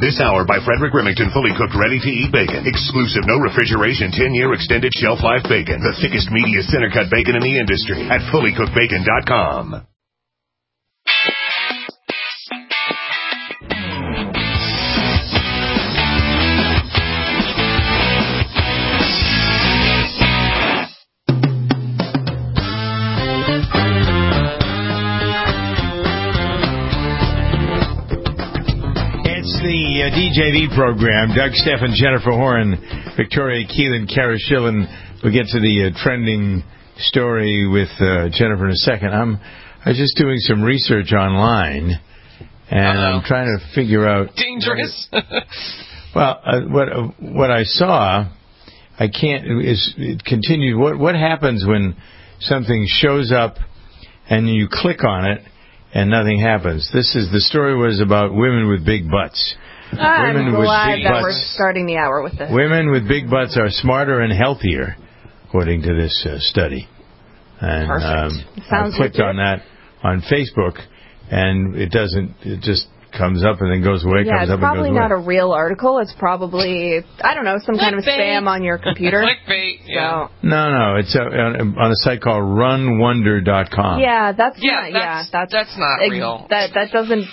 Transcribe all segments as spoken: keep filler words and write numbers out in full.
This hour by Frederick Remington, fully cooked, ready-to-eat bacon. Exclusive, no refrigeration, ten-year extended shelf life bacon. The thickest, meatiest, center-cut bacon in the industry at fully cooked bacon dot com. The uh, D J V program, Doug Steffen, Jennifer Horn, Victoria Keelan, Kara Schillen. We'll get to the uh, trending story with uh, Jennifer in a second. I'm I was just doing some research online, and Uh-oh. I'm trying to figure out... Dangerous. well, uh, what uh, what I saw, I can't... is it continued. What what happens when something shows up and you click on it and nothing happens? This is the story was about women with big butts. I'm women glad with big that butts, we're starting the hour with this. Women with big butts are smarter and healthier, according to this uh, study. And Perfect. Um, I clicked legit. on that on Facebook, and it doesn't. It just comes up and then goes away. Yeah, comes it's up probably and goes not away. a real article. It's probably, I don't know, some kind of spam on your computer. Clickbait. Yeah. So. No, no, it's a, on, on a site called run wonder dot com. Yeah, that's yeah, not. That's, yeah, that's that's not ex- real. That that doesn't.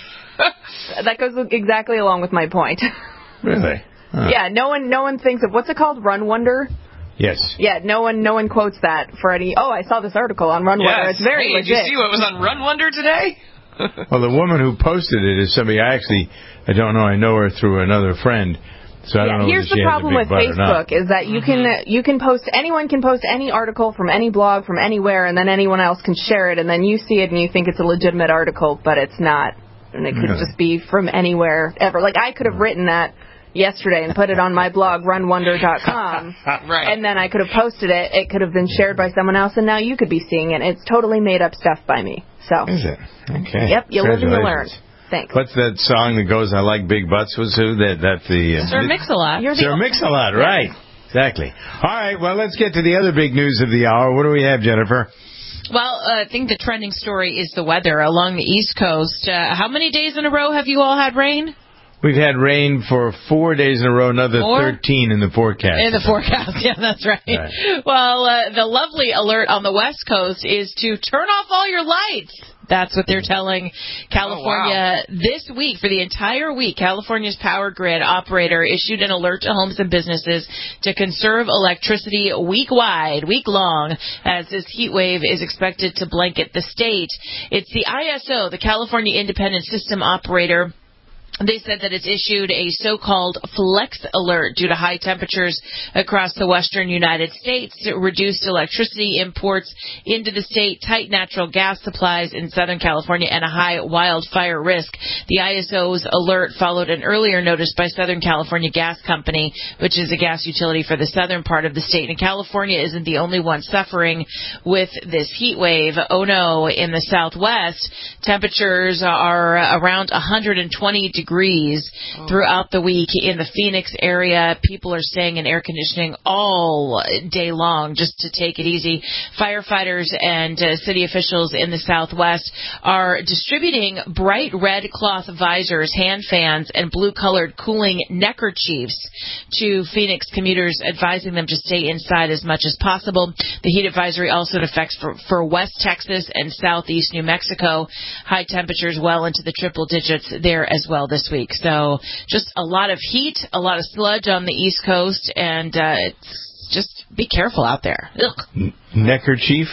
That goes exactly along with my point. Really? Huh. Yeah, no one no one thinks of what's it called, Run Wonder. Yes. Yeah, no one no one quotes that for any. Oh, I saw this article on Run Wonder. Yes. It's very hey, legit. Did you see what was on Run Wonder today? Well, the woman who posted it is somebody I actually I don't know. I know her through another friend. So I yeah, don't know here's if she the has problem a with big butt Facebook or not. is that you can you can post anyone can post any article from any blog from anywhere, and then anyone else can share it, and then you see it and you think it's a legitimate article, but it's not, and it could really? just be from anywhere ever. Like I could have written that yesterday and put it on my blog run wonder dot com, right. and then I could have posted it. It could have been shared by someone else, and now you could be seeing it. It's totally made up stuff by me. So is it? Okay. Yep, you live and you learn. Thanks. What's that song that goes, I like big butts? Was who? That, that's the... Uh, Sir Mix-a-Lot. Sir Mix-a-Lot, right. Exactly. All right, well, let's get to the other big news of the hour. What do we have, Jennifer? Well, uh, I think the trending story is the weather along the East Coast. Uh, how many days in a row have you all had rain? We've had rain for four days in a row, another Four? thirteen in the forecast. In the forecast, yeah, that's right. right. Well, uh, the lovely alert on the West Coast is to turn off all your lights. That's what they're telling California oh, wow. this week. For the entire week, California's power grid operator issued an alert to homes and businesses to conserve electricity week-wide, week-long, as this heat wave is expected to blanket the state. It's the I S O, the California Independent System Operator. They said that it's issued a so-called flex alert due to high temperatures across the western United States, reduced electricity imports into the state, tight natural gas supplies in Southern California, and a high wildfire risk. The I S O's alert followed an earlier notice by Southern California Gas Company, which is a gas utility for the southern part of the state. And California isn't the only one suffering with this heat wave. Oh no, in the southwest, temperatures are around one hundred twenty degrees. Degrees throughout the week in the Phoenix area. People are staying in air conditioning all day long just to take it easy. Firefighters and uh, city officials in the Southwest are distributing bright red cloth visors, hand fans, and blue-colored cooling neckerchiefs to Phoenix commuters, advising them to stay inside as much as possible. The heat advisory also in effect for, for West Texas and Southeast New Mexico. High temperatures well into the triple digits there as well this week. So just a lot of heat, a lot of sludge on the East Coast, and uh, it's just be careful out there. Ugh. Neckerchief?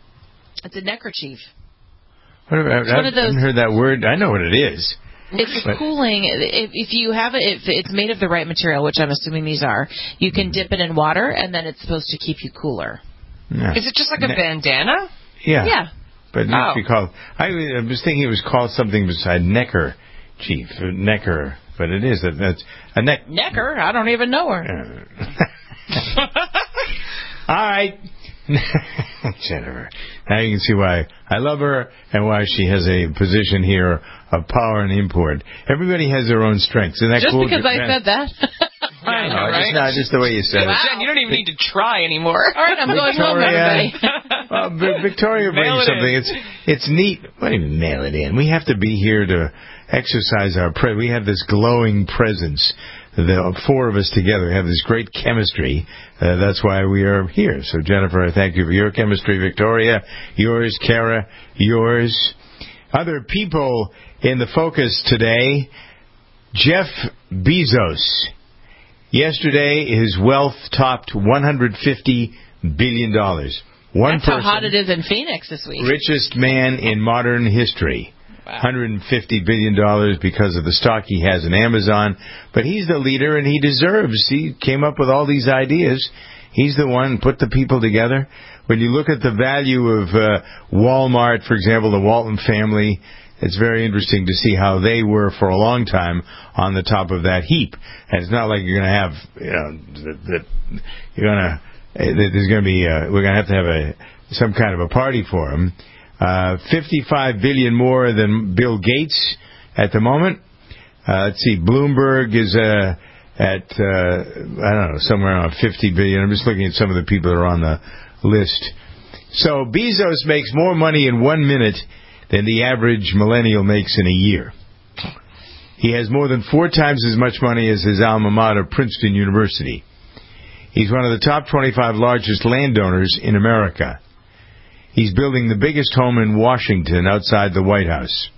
It's a neckerchief. What about, it's I one of those, haven't heard that word. I know what it is. It's but. cooling. If, if you have it, if it's made of the right material, which I'm assuming these are, you can dip it in water, and then it's supposed to keep you cooler. Yeah. Is it just like a ne- bandana? Yeah. Yeah. But it oh. used to be called, I, I was thinking it was called something beside necker. Chief, Necker, but it is. That's a neck. Necker? I don't even know her. All right. Jennifer. Now you can see why I love her and why she has a position here of power and import. Everybody has their own strengths. Isn't that Just cool? because I said that? I know, right? just, no, just the way you said wow. it. Jen, you don't even need to try anymore. All right, I'm going home, everybody. Well, Victoria brings it something. in. It's it's neat. What do you mean mail it in? We have to be here to exercise our pre. We have this glowing presence. The four of us together have this great chemistry. Uh, that's why we are here. So, Jennifer, I thank you for your chemistry. Victoria, yours. Kara, yours. Other people in the focus today, Jeff Bezos. Yesterday, his wealth topped one hundred fifty billion dollars. One That's person, how hot it is in Phoenix this week. Richest man in modern history. Wow. one hundred fifty billion dollars because of the stock he has in Amazon. But he's the leader, and he deserves. He came up with all these ideas. He's the one put the people together. When you look at the value of uh, Walmart, for example, the Walton family, it's very interesting to see how they were for a long time on the top of that heap. And it's not like you're going to have, you know, that, that you're going to, there's going to be, uh, we're going to have to have a some kind of a party for him. Uh, fifty-five billion more than Bill Gates at the moment. Uh, let's see, Bloomberg is uh, at uh, I don't know, somewhere around fifty billion. I'm just looking at some of the people that are on the list. So Bezos makes more money in one minute than the average millennial makes in a year. He has more than four times as much money as his alma mater, Princeton University. He's one of the top twenty-five largest landowners in America. He's building the biggest home in Washington outside the White House.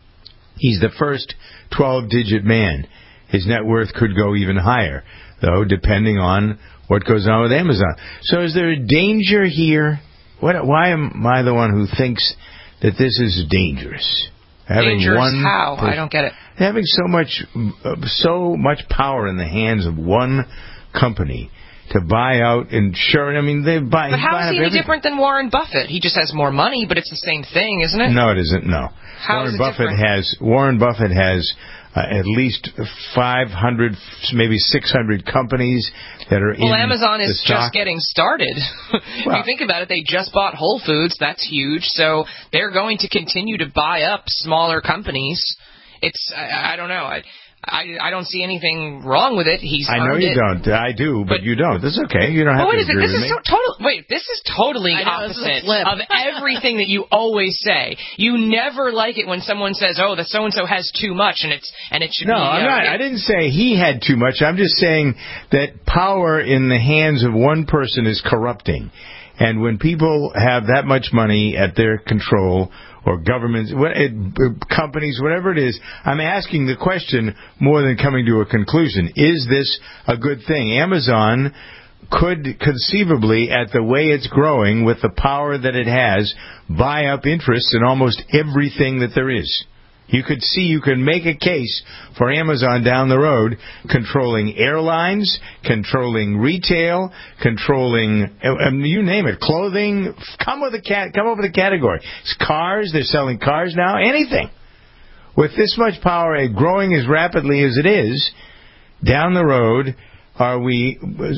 He's the first twelve-digit man. His net worth could go even higher, though, depending on what goes on with Amazon. So is there a danger here? What, why am I the one who thinks that this is dangerous? Having Dangerous one how? person, I don't get it. Having so much, uh, so much power in the hands of one company to buy out insurance. I mean, they buy. But how buy is he up any every- different than Warren Buffett? He just has more money, but it's the same thing, isn't it? No, it isn't. No. How Warren is it Buffett different? has Warren Buffett has uh, at least five hundred, maybe six hundred companies that are in Well, Amazon the is stock. just getting started. If Well- you think about it, they just bought Whole Foods. That's huge. So they're going to continue to buy up smaller companies. It's I, I don't know. I, I I don't see anything wrong with it. He's I know earned you it. don't. I do, but, But- you don't. That's okay. You don't have But wait to a second, agree this with is me. so total. Wait, this is totally I know, this is a opposite flip. of everything that you always say. You never like it when someone says, "Oh, that so and so has too much," and it's and it should No, be. I'm uh, not. I didn't say he had too much. I'm just saying that power in the hands of one person is corrupting. And when people have that much money at their control, or governments, what, it, companies, whatever it is, I'm asking the question more than coming to a conclusion. Is this a good thing? Amazon could conceivably, at the way it's growing, with the power that it has, buy up interests in almost everything that there is. You could see, you can make a case for Amazon down the road controlling airlines, controlling retail, controlling, um, you name it, clothing. Come with a cat, come up with a category. It's cars. They're selling cars now. Anything. With this much power, and growing as rapidly as it is, down the road, are we?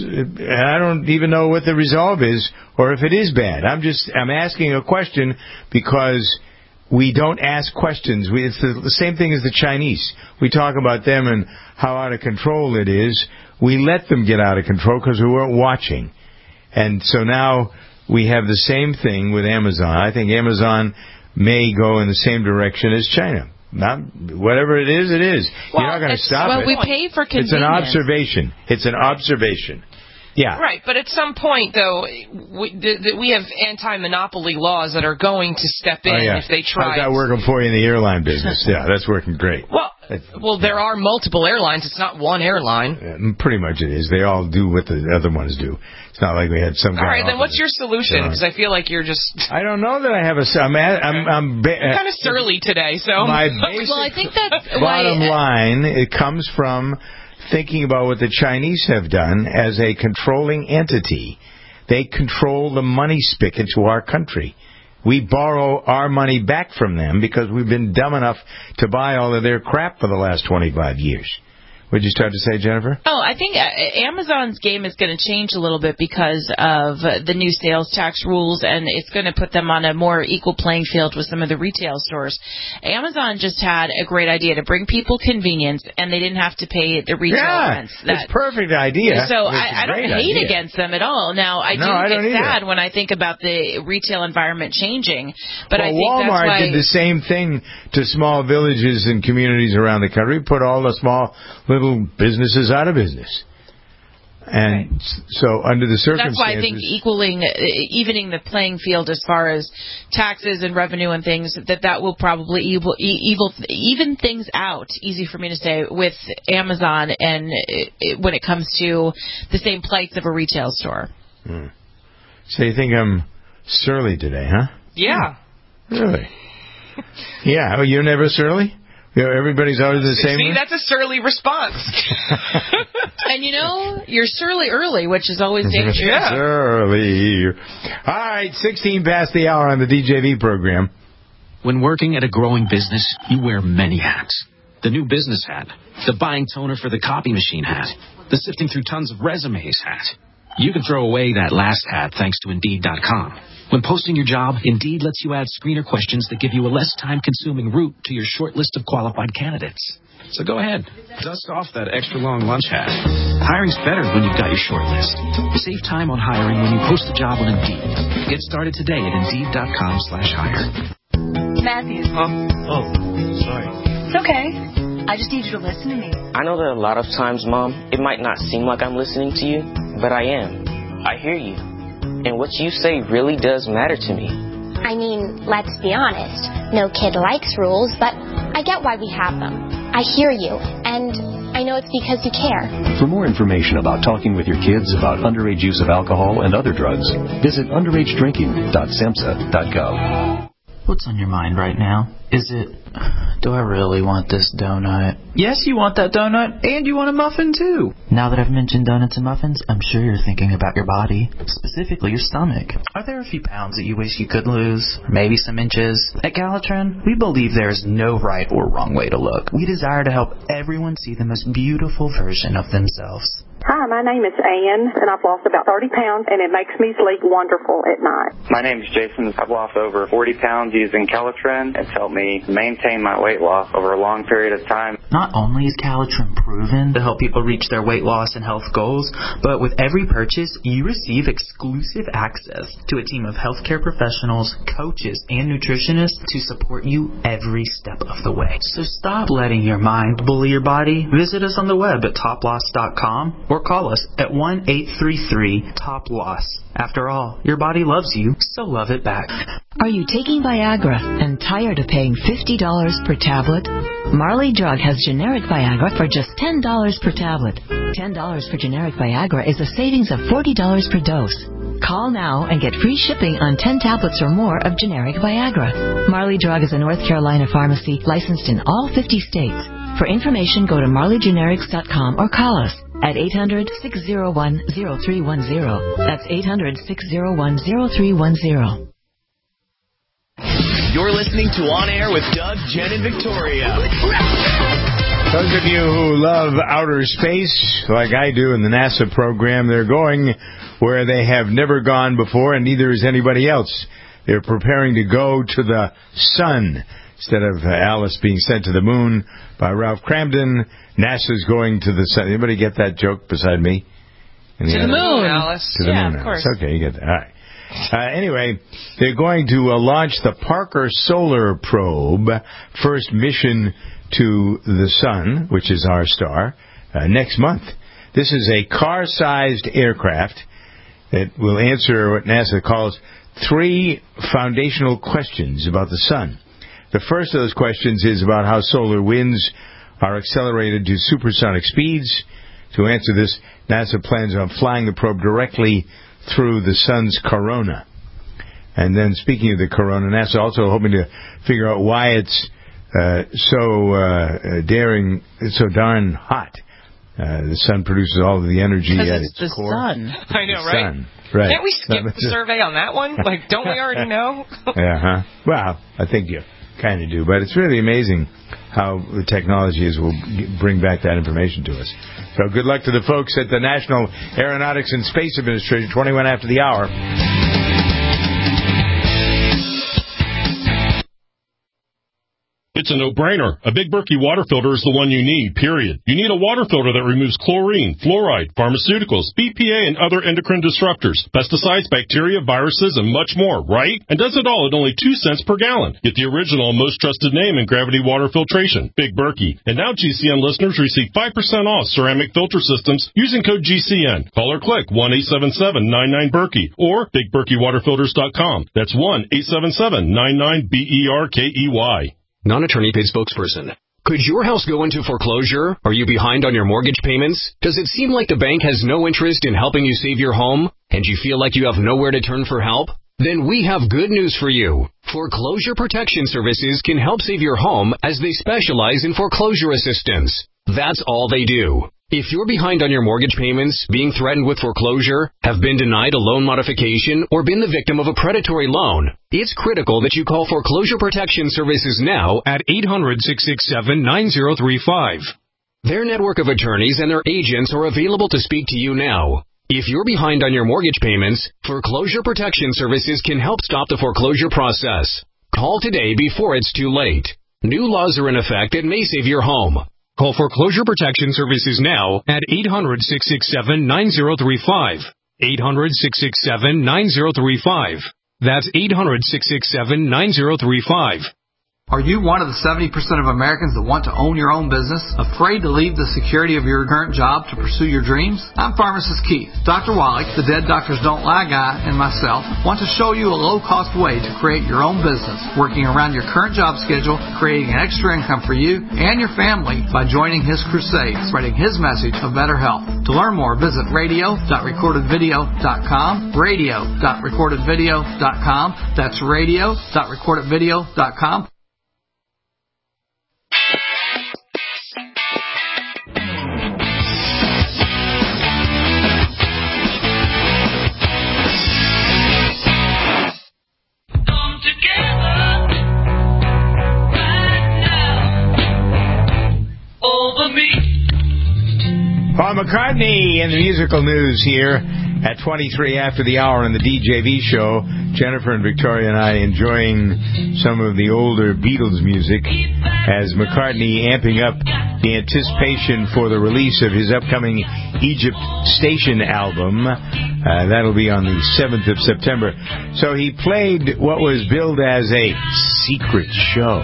I don't even know what the resolve is, or if it is bad. I'm just, I'm asking a question because we don't ask questions. We, it's the, the same thing as the Chinese. We talk about them and how out of control it is. We let them get out of control because we weren't watching. And so now we have the same thing with Amazon. I think Amazon may go in the same direction as China. Not whatever it is, it is. Well, You're not going to it's- stop well, it. we pay for It's an convenience. observation. It's an observation. Yeah. Right, but at some point, though, we, th- th- we have anti-monopoly laws that are going to step in Oh, yeah. if they try. How's that working for you in the airline business? Yeah, that's working great. Well, It's- well, there are multiple airlines. It's not one airline. Yeah, pretty much it is. They all do what the other ones do. It's not like we had some. All guy right, then off what's of your it. solution? So, Because I feel like you're just I don't know that I have a. s- I'm. At, I'm. I'm ba- kind of surly today. So My basic Well, I think that's bottom why. line, it comes from thinking about what the Chinese have done as a controlling entity. They control the money spigot to our country. We borrow our money back from them because we've been dumb enough to buy all of their crap for the last twenty-five years. What did you start to say, Jennifer? Oh, I think uh, Amazon's game is going to change a little bit because of uh, the new sales tax rules, and it's going to put them on a more equal playing field with some of the retail stores. Amazon just had a great idea to bring people convenience, and they didn't have to pay the retail yeah, rents. That, it's a perfect idea. So it's I, I don't hate idea. against them at all. Now, I no, do I get don't sad either. when I think about the retail environment changing, but well, I think Walmart that's why... did the same thing to small villages and communities around the country, put all the small little businesses out of business. And right. so under the circumstances... That's why I think equaling, evening the playing field as far as taxes and revenue and things, that that will probably evil, evil, even things out, easy for me to say, with Amazon and it, it, when it comes to the same plights of a retail store. Hmm. So you think I'm surly today, huh? Yeah. Really? Yeah. Oh, you're never surly? You know, everybody's always the same. See, way? that's a surly response. And you know, you're surly early, which is always dangerous. Yeah. Surly. All right, sixteen past the hour on the D J V program. When working at a growing business, you wear many hats. The new business hat, the buying toner for the copy machine hat, the sifting through tons of resumes hat. You can throw away that last hat thanks to Indeed dot com. When posting your job, Indeed lets you add screener questions that give you a less time-consuming route to your short list of qualified candidates. So go ahead, dust off that extra long lunch hat. Hiring's better when you've got your short list. Save time on hiring when you post a job on Indeed. Get started today at Indeed dot com slash hire. Matthew. Huh? Oh, sorry. It's okay. I just need you to listen to me. I know that a lot of times, Mom, it might not seem like I'm listening to you, but I am. I hear you. And what you say really does matter to me. I mean, let's be honest. No kid likes rules, but I get why we have them. I hear you, and I know it's because you care. For more information about talking with your kids about underage use of alcohol and other drugs, visit underage drinking dot samhsa dot gov. What's on your mind right now? Is it, do I really want this donut? Yes, you want that donut, and you want a muffin, too. Now that I've mentioned donuts and muffins, I'm sure you're thinking about your body, specifically your stomach. Are there a few pounds that you wish you could lose? Or maybe some inches? At Galatron, we believe there is no right or wrong way to look. We desire to help everyone see the most beautiful version of themselves. Hi, my name is Ann, and I've lost about thirty pounds, and it makes me sleep wonderful at night. My name is Jason. I've lost over forty pounds using Calitrin. It's helped me maintain my weight loss over a long period of time. Not only is Calitrin proven to help people reach their weight loss and health goals, but with every purchase, you receive exclusive access to a team of healthcare professionals, coaches, and nutritionists to support you every step of the way. So stop letting your mind bully your body. Visit us on the web at top loss dot com. Or call us at one eight three three top loss. After all, your body loves you, so love it back. Are you taking Viagra and tired of paying fifty dollars per tablet? Marley Drug has generic Viagra for just ten dollars per tablet. ten dollars for generic Viagra is a savings of forty dollars per dose. Call now and get free shipping on ten tablets or more of generic Viagra. Marley Drug is a North Carolina pharmacy licensed in all fifty states. For information, go to marley generics dot com or call us at eight hundred, six oh one, oh three one oh. That's eight hundred, six oh one, oh three one oh. You're listening to On Air with Doug, Jen, and Victoria. Those of you who love outer space, like I do in the NASA program, they're going where they have never gone before, and neither is anybody else. They're preparing to go to the sun. Instead of uh, Alice being sent to the moon by Ralph Cramden, NASA's going to the sun. Anybody get that joke beside me? To the moon, Alice. To the yeah, moon, of Alice. course. Okay, you get that. All right. Uh, anyway, they're going to uh, launch the Parker Solar Probe, first mission to the sun, which is our star, uh, next month. This is a car-sized aircraft that will answer what NASA calls three foundational questions about the sun. The first of those questions is about how solar winds are accelerated to supersonic speeds. To answer this, NASA plans on flying the probe directly through the sun's corona. And then, speaking of the corona, NASA also hoping to figure out why it's uh, so uh, daring, it's so darn hot. Uh, the sun produces all of the energy at it's its the core. Sun. I know, right? Sun. Right. Can't we skip the survey on that one? Like, don't we already know? Yeah, huh? Well, I think you kind of do. But it's really amazing how the technology is will bring back that information to us. So good luck to the folks at the National Aeronautics and Space Administration, twenty-one after the hour. It's a no-brainer. A Big Berkey water filter is the one you need, period. You need a water filter that removes chlorine, fluoride, pharmaceuticals, B P A, and other endocrine disruptors, pesticides, bacteria, viruses, and much more, right? And does it all at only two cents per gallon. Get the original and most trusted name in gravity water filtration, Big Berkey. And now G C N listeners receive five percent off ceramic filter systems using code G C N. Call or click one eight seven seven nine nine Berkey or big berkey water filters dot com. That's one eight seven seven nine nine B E R K E Y. Non-attorney paid spokesperson. Could your house go into foreclosure? Are you behind on your mortgage payments? Does it seem like the bank has no interest in helping you save your home? And you feel like you have nowhere to turn for help? Then we have good news for you. Foreclosure Protection Services can help save your home as they specialize in foreclosure assistance. That's all they do. If you're behind on your mortgage payments, being threatened with foreclosure, have been denied a loan modification, or been the victim of a predatory loan, it's critical that you call Foreclosure Protection Services now at eight hundred, six six seven, nine zero three five. Their network of attorneys and their agents are available to speak to you now. If you're behind on your mortgage payments, Foreclosure Protection Services can help stop the foreclosure process. Call today before it's too late. New laws are in effect that may save your home. Call Foreclosure Protection Services now at eight hundred, six six seven, nine zero three five. eight hundred, six six seven, nine zero three five. That's eight hundred, six six seven, nine zero three five. Are you one of the seventy percent of Americans that want to own your own business, afraid to leave the security of your current job to pursue your dreams? I'm Pharmacist Keith. Doctor Wallach, the Dead Doctors Don't Lie guy, and myself want to show you a low-cost way to create your own business, working around your current job schedule, creating an extra income for you and your family by joining his crusade, spreading his message of better health. To learn more, visit radio dot recorded video dot com, radio dot recorded video dot com. That's radio dot recorded video dot com. Paul McCartney in the musical news here at twenty-three after the hour on the D J V show. Jennifer and Victoria and I enjoying some of the older Beatles music as McCartney amping up the anticipation for the release of his upcoming Egypt Station album. Uh, that'll be on the seventh of September. So he played what was billed as a secret show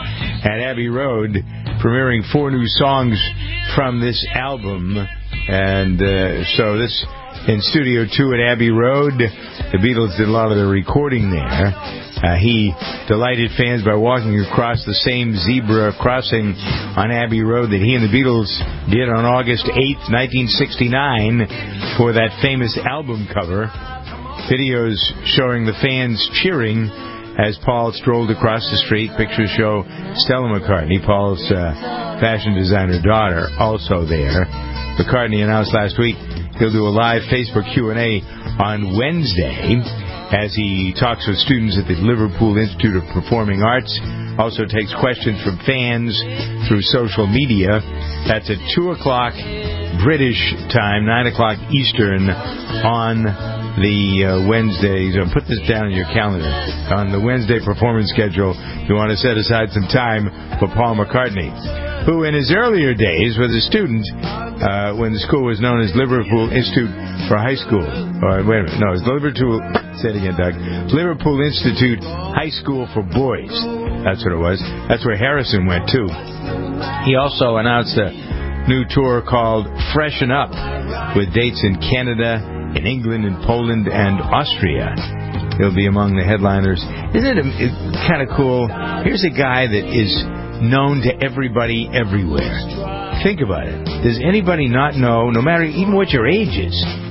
at Abbey Road, premiering four new songs from this album. And uh, so this in Studio two at Abbey Road. The Beatles did a lot of the recording there. Uh, he delighted fans by walking across the same zebra crossing on Abbey Road that he and the Beatles did on August eighth, nineteen sixty-nine for that famous album cover. Videos showing the fans cheering as Paul strolled across the street. Pictures show Stella McCartney, Paul's uh, fashion designer daughter, also there. McCartney announced last week he'll do a live Facebook Q and A on Wednesday as he talks with students at the Liverpool Institute of Performing Arts. Also takes questions from fans through social media. That's at two o'clock British time, nine o'clock Eastern on the uh, Wednesday. So put this down in your calendar. On the Wednesday performance schedule, you want to set aside some time for Paul McCartney, who in his earlier days was a student uh, when the school was known as Liverpool Institute for High School. Or, wait a minute, no, it's Liverpool, say it again, Doug. Liverpool Institute High School for Boys. That's what it was. That's where Harrison went, too. He also announced a new tour called Freshen Up, with dates in Canada, in England, in Poland, and Austria. He'll be among the headliners. Isn't it kind of cool? Here's a guy that is known to everybody everywhere. Think about it. Does anybody not know, no matter even what your age is,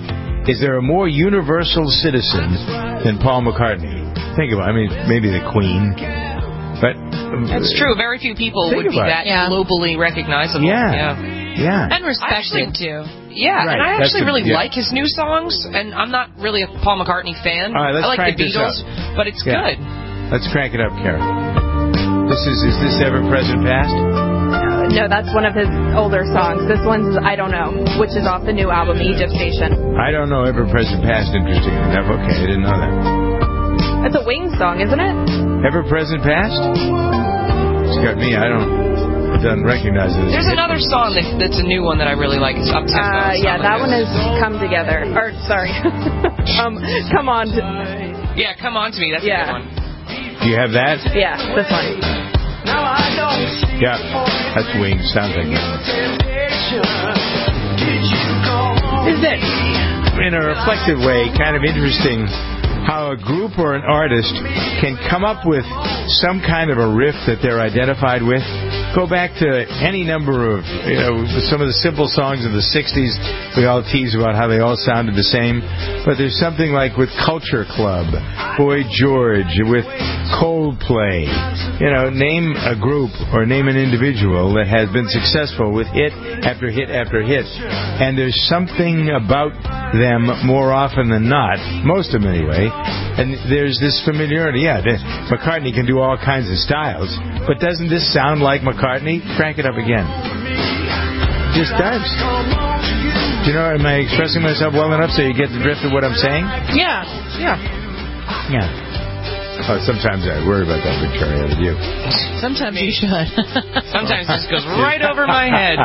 is there a more universal citizen than Paul McCartney? Think about it. I mean, maybe the Queen. But that's true. Very few people would be that yeah. globally recognizable. Yeah. Yeah. yeah. And respected, too. Yeah, right. and I actually a, really yeah. like his new songs, and I'm not really a Paul McCartney fan. All right, let's I like crank the this Beatles, up. but it's yeah. good. Let's crank it up, Karen. This is, is this Ever Present Past? No, that's one of his older songs. This one's I Don't Know, which is off the new album, Egypt Station. I Don't Know, Ever Present Past, interesting enough. Okay, I didn't know that. That's a Wings song, isn't it? Ever Present Past? It's got me, I don't, don't recognize it. There's another song that, that's a new one that I really like. It's Up Tempo. Uh, yeah, that one is Come Together. Or, sorry. um, Come On. To... Yeah, Come On To Me, that's yeah. a good one. Do you have that? Yeah, this one. Yeah, that's Wings. Sounds like it. Isn't it, in a reflective way, kind of interesting how a group or an artist can come up with some kind of a riff that they're identified with? Go back to any number of, you know, some of the simple songs of the sixties. We all tease about how they all sounded the same. But there's something like with Culture Club, Boy George, with Coldplay. You know, name a group or name an individual that has been successful with hit after hit after hit. And there's something about them more often than not, most of them anyway. And there's this familiarity. Yeah, McCartney can do all kinds of styles. But doesn't this sound like McCartney? Crank it up again. Just does. Do you know, am I expressing myself well enough so you get the drift of what I'm saying? Yeah, yeah. Yeah. Oh, sometimes I worry about that, Victoria, with you. Sometimes you should. Sometimes this goes right over my head.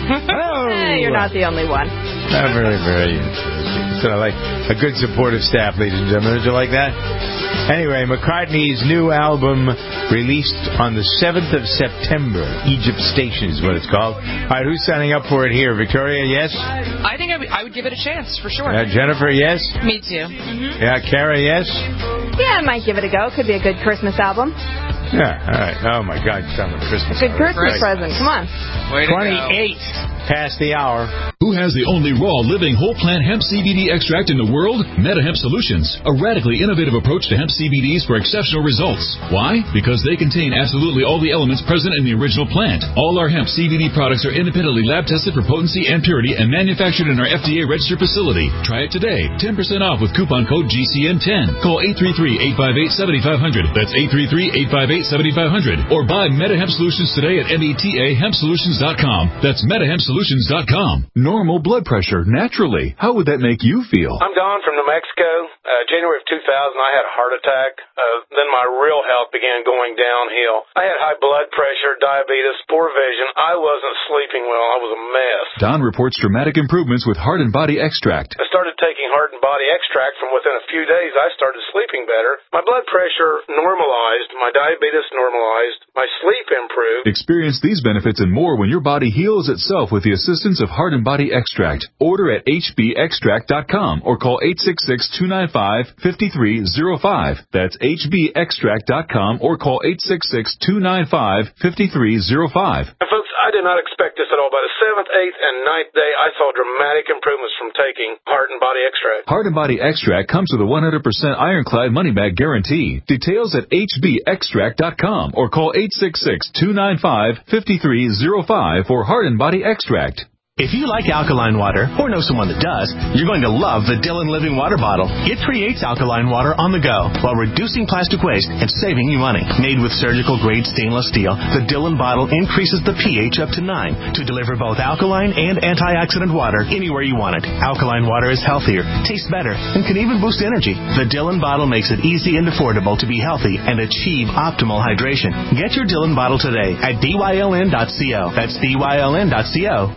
Oh, eh, you're not the only one. Not very, very interesting. So I like a good supportive staff, ladies and gentlemen. Did you like that? Anyway, McCartney's new album released on the seventh of September. Egypt Station is what it's called. All right, who's signing up for it here? Victoria, yes? I think I would, I would give it a chance, for sure. Uh, Jennifer, yes? Me too. Mm-hmm. Yeah, Kara, yes? Yeah, I might give it a go. Could be a good Christmas album. Yeah, all right. Oh, my God, you sound like a Christmas Good Christmas right. present. Come on. Way to twenty-eight go. Past the hour. Who has the only raw, living, whole plant hemp C B D extract in the world? MetaHemp Solutions, a radically innovative approach to hemp C B Ds for exceptional results. Why? Because they contain absolutely all the elements present in the original plant. All our hemp C B D products are independently lab tested for potency and purity and manufactured in our F D A registered facility. Try it today. ten percent off with coupon code G C N ten. Call eight three three, eight five eight, seven five zero zero. That's eight three three, eight five eight, seven five zero zero. Or buy MetaHemp Solutions today at meta hemp solutions dot com. That's meta hemp solutions dot com. Normal blood pressure, naturally. How would that make you feel? I'm Don from New Mexico. Uh, January of two thousand, I had a heart attack. Uh, then my real health began going downhill. I had high blood pressure, diabetes, poor vision. I wasn't sleeping well. I was a mess. Don reports dramatic improvements with Heart and Body Extract. I started taking Heart and Body Extract. From within a few days, I started sleeping better. My blood pressure normalized. My diabetes normalized. My sleep improved. Experience these benefits and more when your body heals itself with the assistance of Heart and Body Extract. Order at h b extract dot com or call eight six six, two nine five, five three zero five. That's h b extract dot com or call eight six six, two nine five, five three zero five. And folks, I did not expect this at all. By the seventh, eighth, and ninth day, I saw dramatic improvements from taking Heart and Body Extract. Heart and Body Extract comes with a one hundred percent ironclad money-back guarantee. Details at h b extract dot com or call eight six six, two nine five, five three zero five for Heart and Body Extract. If you like alkaline water, or know someone that does, you're going to love the Dillon Living Water Bottle. It creates alkaline water on the go while reducing plastic waste and saving you money. Made with surgical-grade stainless steel, the Dillon bottle increases the pH up to nine to deliver both alkaline and antioxidant water anywhere you want it. Alkaline water is healthier, tastes better, and can even boost energy. The Dillon bottle makes it easy and affordable to be healthy and achieve optimal hydration. Get your Dillon bottle today at D Y L N dot co. That's D Y L N dot co.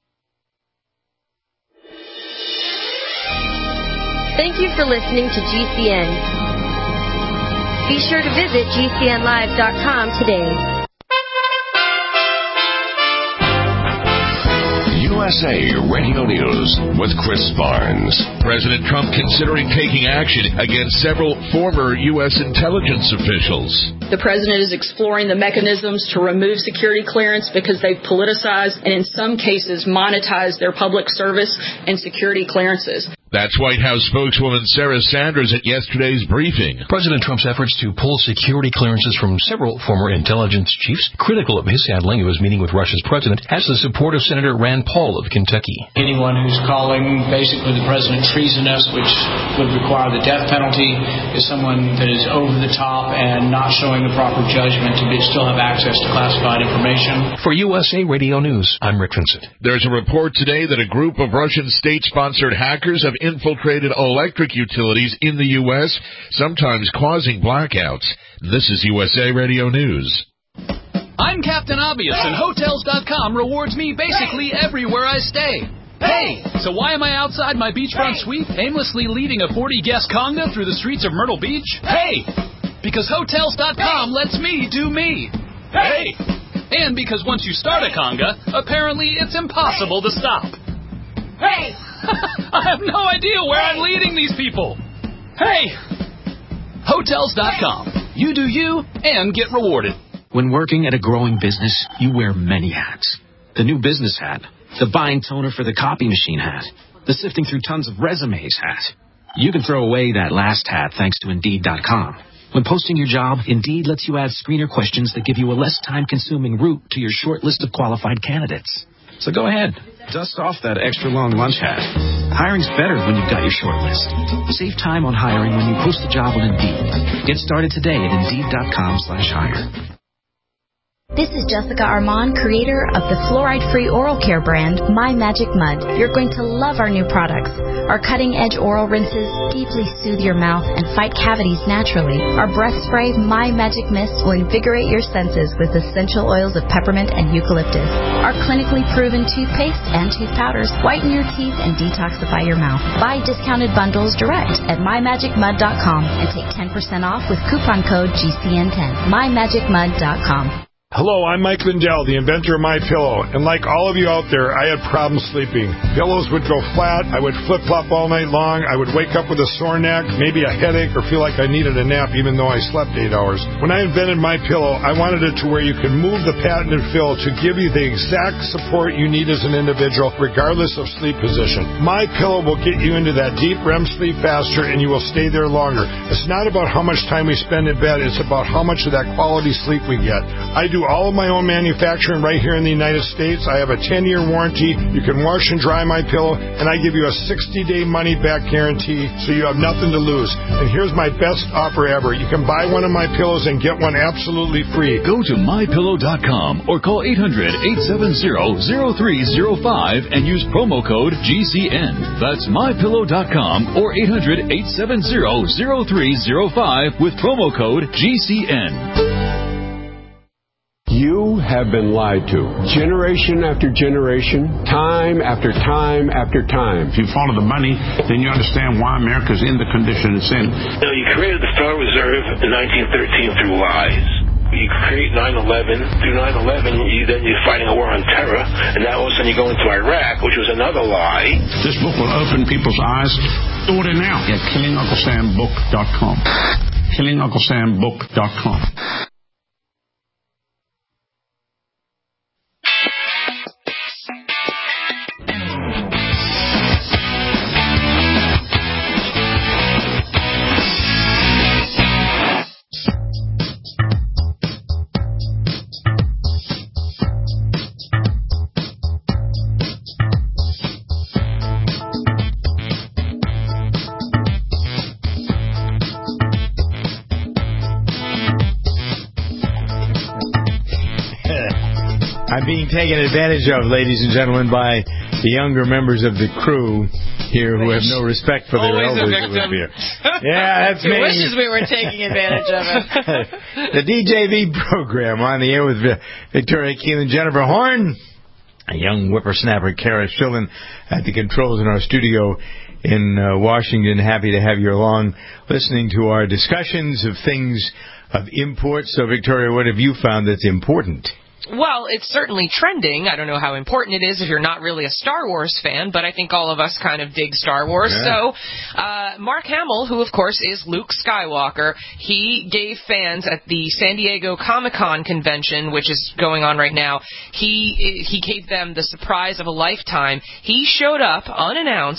Thank you for listening to G C N. Be sure to visit G C N live dot com today. U S A Radio News with Chris Barnes. President Trump considering taking action against several former U S intelligence officials. The president is exploring the mechanisms to remove security clearance because they've politicized and in some cases monetized their public service and security clearances. That's White House spokeswoman Sarah Sanders at yesterday's briefing. President Trump's efforts to pull security clearances from several former intelligence chiefs, critical of his handling of his meeting with Russia's president, has the support of Senator Rand Paul of Kentucky. Anyone who's calling basically the president treasonous, which would require the death penalty, is someone that is over the top and not showing the proper judgment to be, still have access to classified information. For U S A Radio News, I'm Rick Vincent. There's a report today that a group of Russian state-sponsored hackers have infiltrated electric utilities in the U S, sometimes causing blackouts. This is U S A Radio News. I'm Captain Obvious, and Hotels dot com rewards me basically everywhere I stay. Hey! So why am I outside my beachfront suite, aimlessly leading a forty-guest conga through the streets of Myrtle Beach? Hey! Because Hotels dot com lets me do me. Hey! And because once you start a conga, apparently it's impossible to stop. Hey! I have no idea where I'm leading these people. Hey! Hotels dot com. You do you and get rewarded. When working at a growing business, you wear many hats. The new business hat, the buying toner for the copy machine hat, the sifting through tons of resumes hat. You can throw away that last hat thanks to Indeed dot com. When posting your job, Indeed lets you add screener questions that give you a less time-consuming route to your short list of qualified candidates. So go ahead, dust off that extra long lunch hat. Hiring's better when you've got your short list. Save time on hiring when you post a job on Indeed. Get started today at Indeed dot com slash hire. This is Jessica Armand, creator of the fluoride-free oral care brand, My Magic Mud. You're going to love our new products. Our cutting-edge oral rinses deeply soothe your mouth and fight cavities naturally. Our breath spray, My Magic Mist, will invigorate your senses with essential oils of peppermint and eucalyptus. Our clinically proven toothpaste and tooth powders whiten your teeth and detoxify your mouth. Buy discounted bundles direct at my magic mud dot com and take ten percent off with coupon code G C N ten. my magic mud dot com. Hello, I'm Mike Lindell, the inventor of MyPillow, and like all of you out there, I had problems sleeping. Pillows would go flat, I would flip-flop all night long, I would wake up with a sore neck, maybe a headache, or feel like I needed a nap even though I slept eight hours. When I invented MyPillow, I wanted it to where you could move the patented fill to give you the exact support you need as an individual, regardless of sleep position. MyPillow will get you into that deep R E M sleep faster, and you will stay there longer. It's not about how much time we spend in bed, it's about how much of that quality sleep we get. I do all of my own manufacturing right here in the United States. I have a ten-year warranty. You can wash and dry my pillow, and I give you a sixty-day money-back guarantee, so you have nothing to lose. And here's my best offer ever. You can buy one of my pillows and get one absolutely free. Go to my pillow dot com or call eight hundred, eight seven zero, zero three zero five and use promo code G C N. That's my pillow dot com or eight hundred, eight seven zero, zero three zero five with promo code G C N. You have been lied to. Generation after generation, time after time after time. If you follow the money, then you understand why America's in the condition it's in. You know, you created the Federal Reserve in nineteen thirteen through lies. You create nine eleven. Through nine eleven, you, then you're fighting a war on terror, and now all of a sudden you go into Iraq, which was another lie. This book will open people's eyes. Order now at killing uncle sam book dot com. killing uncle sam book dot com. I'm being taken advantage of, ladies and gentlemen, by the younger members of the crew here who have no respect for their Always elders. a victim. Here. Yeah, that's He me. wishes we were taking advantage of it. The D J V program on the air with Victoria Keelan, Jennifer Horn, a young whippersnapper, Kara Schillen at the controls in our studio in uh, Washington. Happy to have you along listening to our discussions of things of import. So, Victoria, what have you found that's important? Well, it's certainly trending. I don't know how important it is if you're not really a Star Wars fan, but I think all of us kind of dig Star Wars. Yeah. So, uh, Mark Hamill, who of course is Luke Skywalker, he gave fans at the San Diego Comic-Con convention, which is going on right now, he he gave them the surprise of a lifetime. He showed up unannounced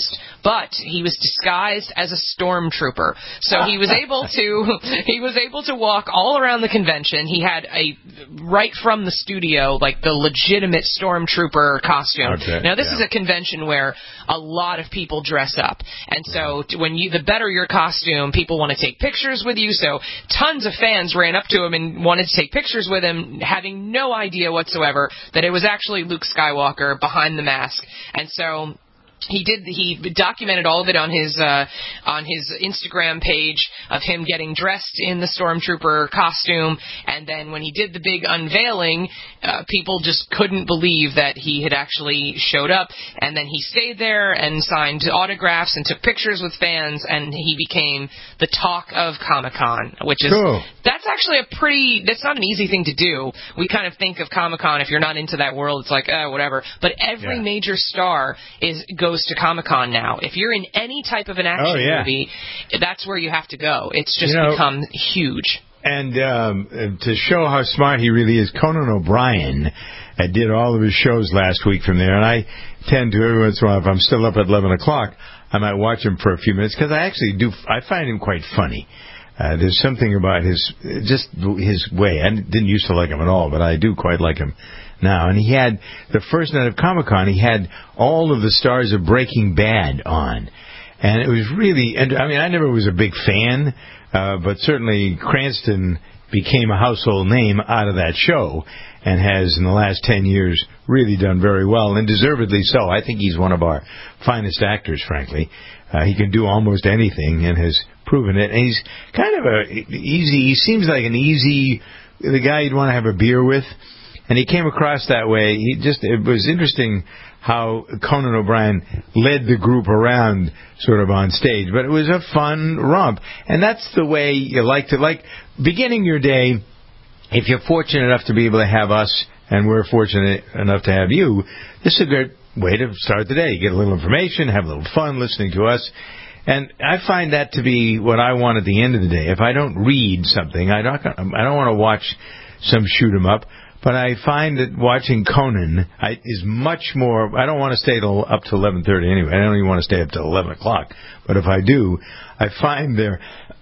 but he was disguised as a stormtrooper. So he was able to he was able to walk all around the convention. He had a right from the studio, like the legitimate stormtrooper costume. Okay, now this yeah. is a convention where a lot of people dress up, and so t- when you the better your costume, people want to take pictures with you. So tons of fans ran up to him and wanted to take pictures with him, having no idea whatsoever that it was actually Luke Skywalker behind the mask. And so he did. He documented all of it on his uh, on his Instagram page of him getting dressed in the stormtrooper costume, and then when he did the big unveiling, uh, people just couldn't believe that he had actually showed up. And then he stayed there and signed autographs and took pictures with fans, and he became the talk of Comic-Con, which is Cool. that's actually a pretty. That's not an easy thing to do. We kind of think of Comic-Con, if you're not into that world, it's like uh, whatever. But every Yeah. major star is goes to Comic-Con now. If you're in any type of an action Oh, yeah. movie, that's where you have to go. It's just You know- become huge. And um, to show how smart he really is, Conan O'Brien uh, did all of his shows last week from there. And I tend to, every once in a while, if I'm still up at eleven o'clock, I might watch him for a few minutes, because I actually do, I find him quite funny. Uh, there's something about his, just his way. I didn't used to like him at all, but I do quite like him now. And he had, the first night of Comic-Con, he had all of the stars of Breaking Bad on. And it was really, and I mean, I never was a big fan, uh, but certainly Cranston became a household name out of that show, and has in the last ten years really done very well, and deservedly so. I think he's one of our finest actors, frankly. Uh, he can do almost anything and has proven it. And he's kind of a easy, he seems like an easy, the guy you'd want to have a beer with. And he came across that way. He just, it was interesting how Conan O'Brien led the group around sort of on stage. But it was a fun romp. And that's the way you like to, like, beginning your day, if you're fortunate enough to be able to have us, and we're fortunate enough to have you, this is a great way to start the day. You get a little information, have a little fun listening to us. And I find that to be what I want at the end of the day. If I don't read something, I don't, I don't want to watch some shoot 'em up. But I find that watching Conan I, is much more. I don't want to stay till up to eleven thirty anyway. I don't even want to stay up till eleven o'clock. But if I do, I find there,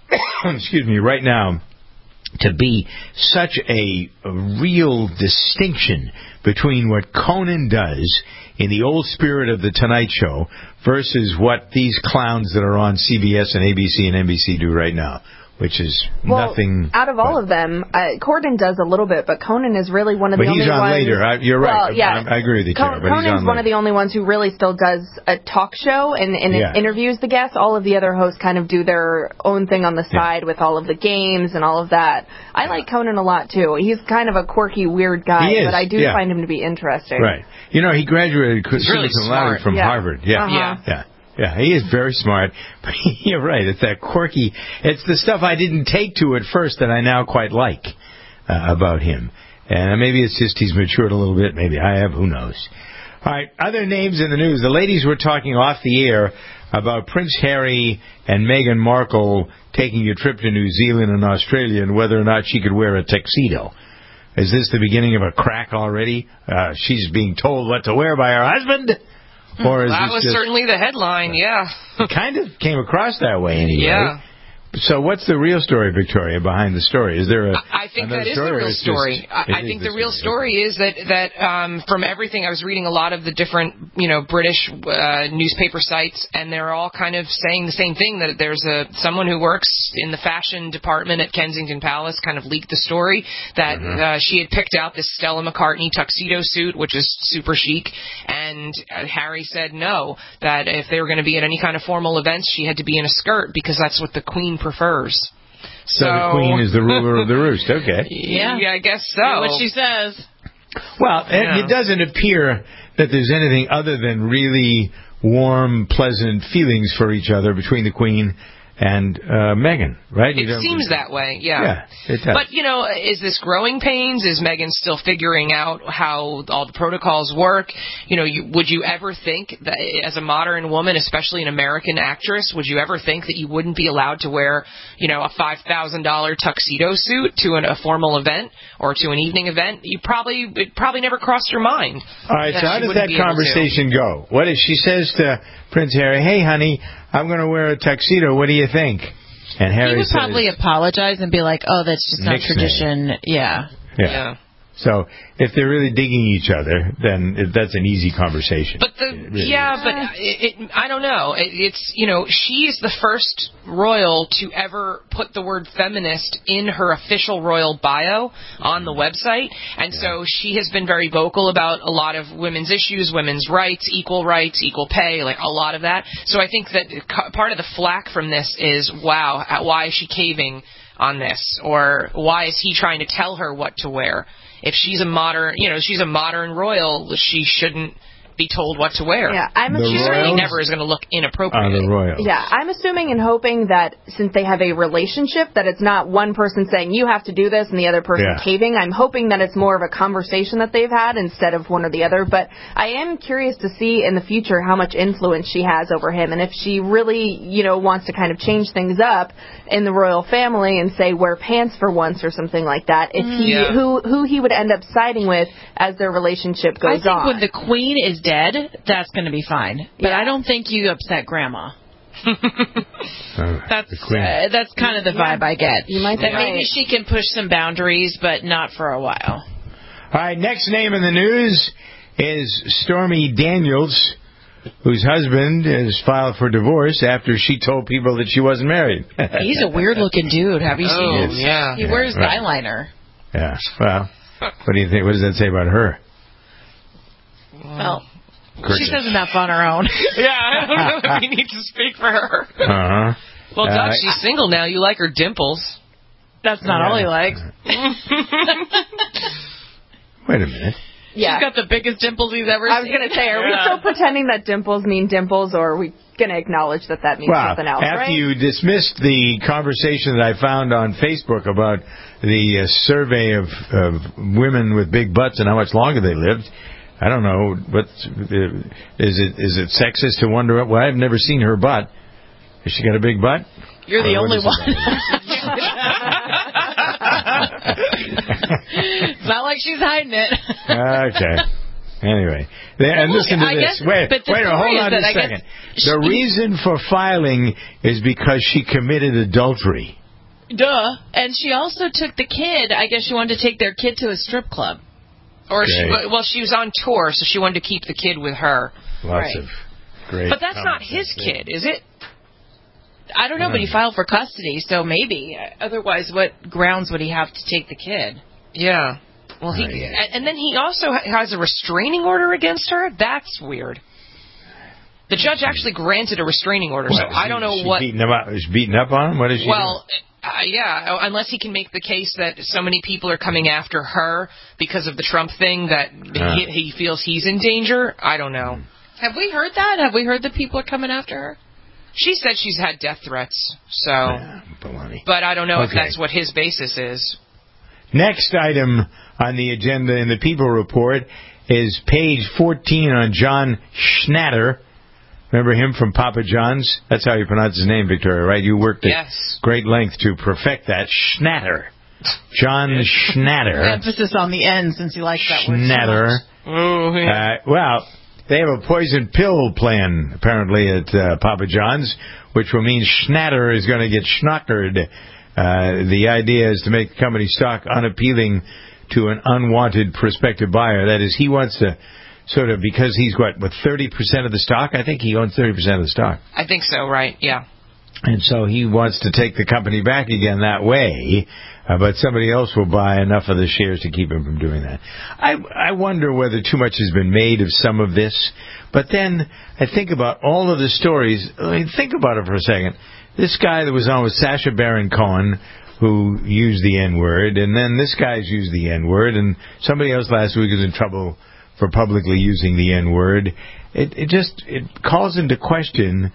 excuse me, right now, to be such a, a real distinction between what Conan does in the old spirit of the Tonight Show versus what these clowns that are on C B S and A B C and N B C do right now. Which is well, nothing. Out of all of them, uh, Corden does a little bit, but Conan is really one of but the only ones. But he's on later. I, you're right. Well, yeah. I, I agree with you, Tara, Con- but Conan's he's on one later. of the only ones who really still does a talk show and, and Yeah. interviews the guests. All of the other hosts kind of do their own thing on the side yeah. with all of the games and all of that. I like Conan a lot, too. He's kind of a quirky, weird guy, he is. but I do yeah. find him to be interesting. Right. You know, he graduated really from yeah. Harvard. Yeah. Uh-huh. Yeah. Yeah. Yeah, he is very smart, but you're right. It's that quirky. It's the stuff I didn't take to at first that I now quite like uh, about him. And maybe it's just he's matured a little bit. Maybe I have. Who knows? All right, other names in the news. The ladies were talking off the air about Prince Harry and Meghan Markle taking a trip to New Zealand and Australia and whether or not she could wear a tuxedo. Is this the beginning of a crack already? Uh, she's being told what to wear by her husband? Or is that this was just, certainly the headline, yeah. It kind of came across that way anyway. Yeah. So what's the real story, Victoria, behind the story? Is there a I think that is story, the real just, story. I, I think the, the real story is that that um, from everything I was reading, a lot of the different you know British uh, newspaper sites, and they're all kind of saying the same thing, that there's a someone who works in the fashion department at Kensington Palace kind of leaked the story that mm-hmm. uh, she had picked out this Stella McCartney tuxedo suit, which is super chic, and uh, Harry said no, that if they were going to be at any kind of formal events, she had to be in a skirt because that's what the Queen prefers. So, so the Queen is the ruler of the roost. Okay. Yeah, yeah I guess so. Do what she says. Well, yeah. it, it doesn't appear that there's anything other than really warm, pleasant feelings for each other between the Queen and uh, Meghan, right? It seems that way, yeah. Yeah, it does. But, you know, is this growing pains? Is Meghan still figuring out how all the protocols work? You know, you, would you ever think that as a modern woman, especially an American actress, would you ever think that you wouldn't be allowed to wear, you know, a five thousand dollars tuxedo suit to an, a formal event or to an evening event? You probably, it probably never crossed your mind. All right, so how does that conversation go? What if she says to Prince Harry, hey, honey, I'm going to wear a tuxedo. What do you think? And Harry he would says, probably apologize and be like, oh, that's just not tradition. Yeah. Yeah. yeah. So if they're really digging each other, then it, that's an easy conversation. But the really yeah, is. but it, it, I don't know. It, it's you know she's the first royal to ever put the word feminist in her official royal bio on the website, and yeah. so she has been very vocal about a lot of women's issues, women's rights, equal rights, equal pay, like a lot of that. So I think that part of the flack from this is, wow, why is she caving on this, or why is he trying to tell her what to wear? If she's a modern, you know, she's a modern royal, she shouldn't be told what to wear. Yeah, I'm she assuming certainly never is going to look inappropriate. Uh, the royals. Yeah, I'm assuming and hoping that since they have a relationship, that it's not one person saying you have to do this and the other person yeah. caving. I'm hoping that it's more of a conversation that they've had instead of one or the other. But I am curious to see in the future how much influence she has over him, and if she really, you know, wants to kind of change things up in the royal family and say wear pants for once or something like that. If he yeah. who who he would end up siding with as their relationship goes on. I think on. when the queen is dead, that's going to be fine. But yeah. I don't think you upset Grandma. uh, that's uh, that's kind of the vibe yeah. I get. You might that right. maybe she can push some boundaries, but not for a while. All right, next name in the news is Stormy Daniels, whose husband has filed for divorce after she told people that she wasn't married. He's a weird-looking dude. Have you oh, seen him? Yeah. He wears right. eyeliner. Yeah. Well, what do you think? What does that say about her? Well, Cricket. she says enough on her own. Yeah, I don't know if we need to speak for her. Uh-huh. Well, Doug, uh, she's single now. You like her dimples. That's not yeah. all he likes. Wait a minute. Yeah. She's got the biggest dimples he's ever seen. I was going to say, are yeah. we still pretending that dimples mean dimples, or are we going to acknowledge that that means well, something else, after right? you dismissed the conversation that I found on Facebook about the uh, survey of, of women with big butts and how much longer they lived, I don't know, but uh, is it is it sexist to wonder? Well, I've never seen her butt. Has she got a big butt? You're the or only one. It's not like she's hiding it. Okay. Anyway, and listen to I this. guess, wait, but the wait, hold on a that second. She, the reason for filing is because she committed adultery. Duh. And she also took the kid. I guess she wanted to take their kid to a strip club. Or okay. she, well, she was on tour, so she wanted to keep the kid with her. Lots right. of great. But that's not his kid, is it? I don't know, but he filed for custody, so maybe. Otherwise, what grounds would he have to take the kid? Yeah. Well, he, oh, yeah. and then he also has a restraining order against her. That's weird. The judge actually granted a restraining order, what, so I don't know she what. Beating him up, is beating up on him? What is she Well, uh, yeah, unless he can make the case that so many people are coming after her because of the Trump thing that uh. he, he feels he's in danger. I don't know. Have we heard that? Have we heard that people are coming after her? She said she's had death threats, so. Yeah, baloney. But I don't know okay. if that's what his basis is. Next item on the agenda in the People Report is page fourteen on John Schnatter. Remember him from Papa John's? That's how you pronounce his name, Victoria, right? You worked at yes. great length to perfect that. Schnatter. John Schnatter. Emphasis on the end, since he likes that Schnatter. word so oh, yeah. uh, well, they have a poison pill plan, apparently, at uh, Papa John's, which will mean Schnatter is going to get schnockered. Uh, the idea is to make the company stock unappealing to an unwanted prospective buyer. That is, he wants to sort of, because he's, what, with thirty percent of the stock? I think he owns thirty percent of the stock. I think so, right, yeah. And so he wants to take the company back again that way, uh, but somebody else will buy enough of the shares to keep him from doing that. I, I wonder whether too much has been made of some of this, but then I think about all of the stories. I mean, think about it for a second. This guy that was on with Sacha Baron Cohen, who used the N-word, and then this guy's used the N-word, and somebody else last week was in trouble for publicly using the N-word. It, it just it calls into question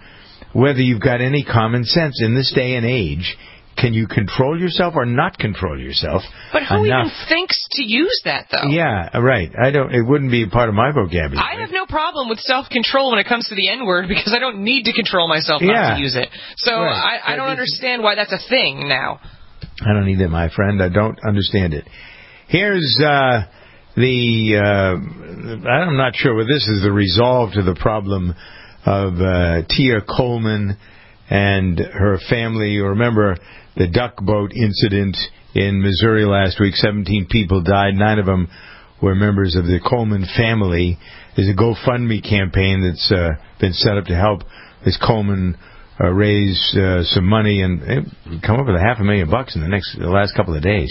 whether you've got any common sense in this day and age. Can you control yourself or not control yourself? But who enough? even thinks to use that, though? Yeah, right. I don't. It wouldn't be part of my vocabulary. I have no problem with self-control when it comes to the N-word because I don't need to control myself yeah. not to use it. So right. I, I don't understand why that's a thing now. I don't either, my friend. I don't understand it. Here's uh, the... Uh, I'm not sure whether this is the resolve to the problem of uh, Tia Coleman and her family. You remember the duck boat incident in Missouri last week. seventeen people died. Nine of them were members of the Coleman family. There's a GoFundMe campaign that's uh, been set up to help Miz Coleman uh, raise uh, some money and uh, come up with a half a million bucks in the next the last couple of days.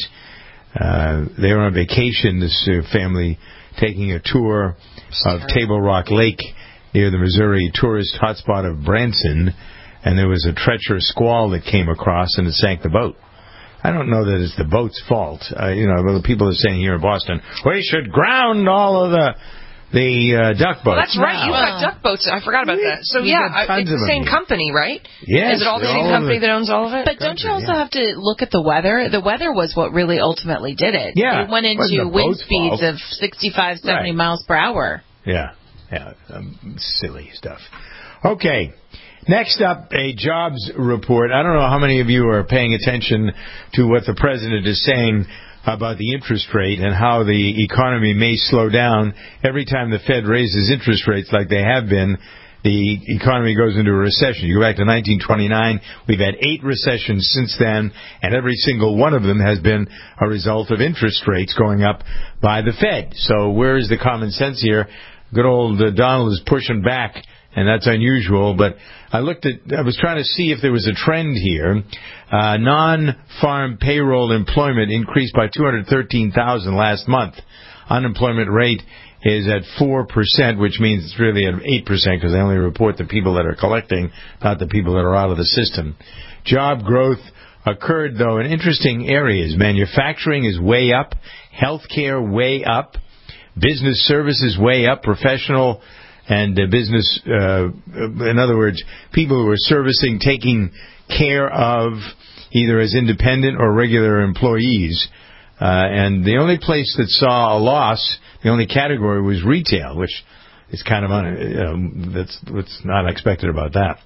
Uh, they were on vacation, this uh, family, taking a tour of Table Rock Lake near the Missouri tourist hotspot of Branson. And there was a treacherous squall that came across, and it sank the boat. I don't know that it's the boat's fault. Uh, you know, the people are saying here in Boston, we should ground all of the the uh, duck boats. Well, that's right. Now. You've got duck boats. I forgot about that. So, We've yeah, got it's the same here. company, right? Yes. Is it all the same all company the that owns all of it? But don't you also yeah. have to look at the weather? The weather was what really ultimately did it. Yeah. It went into wind speeds fault. of sixty-five, seventy right. miles per hour. Yeah. Yeah. Um, silly stuff. Okay. Next up, a jobs report. I don't know how many of you are paying attention to what the president is saying about the interest rate and how the economy may slow down. Every time the Fed raises interest rates like they have been, the economy goes into a recession. You go back to nineteen twenty-nine, we've had eight recessions since then, and every single one of them has been a result of interest rates going up by the Fed. So where is the common sense here? Good old uh, Donald is pushing back. And that's unusual, but I looked at, I was trying to see if there was a trend here. Uh, non-farm payroll employment increased by two hundred thirteen thousand last month. Unemployment rate is at four percent, which means it's really at eight percent because they only report the people that are collecting, not the people that are out of the system. Job growth occurred, though, in interesting areas. Manufacturing is way up. Healthcare way up. Business services way up. Professional and uh, business, uh, in other words, people who are servicing, taking care of, either as independent or regular employees. Uh, and the only place that saw a loss, the only category was retail, which is kind of, un- you know, that's what's not expected about that.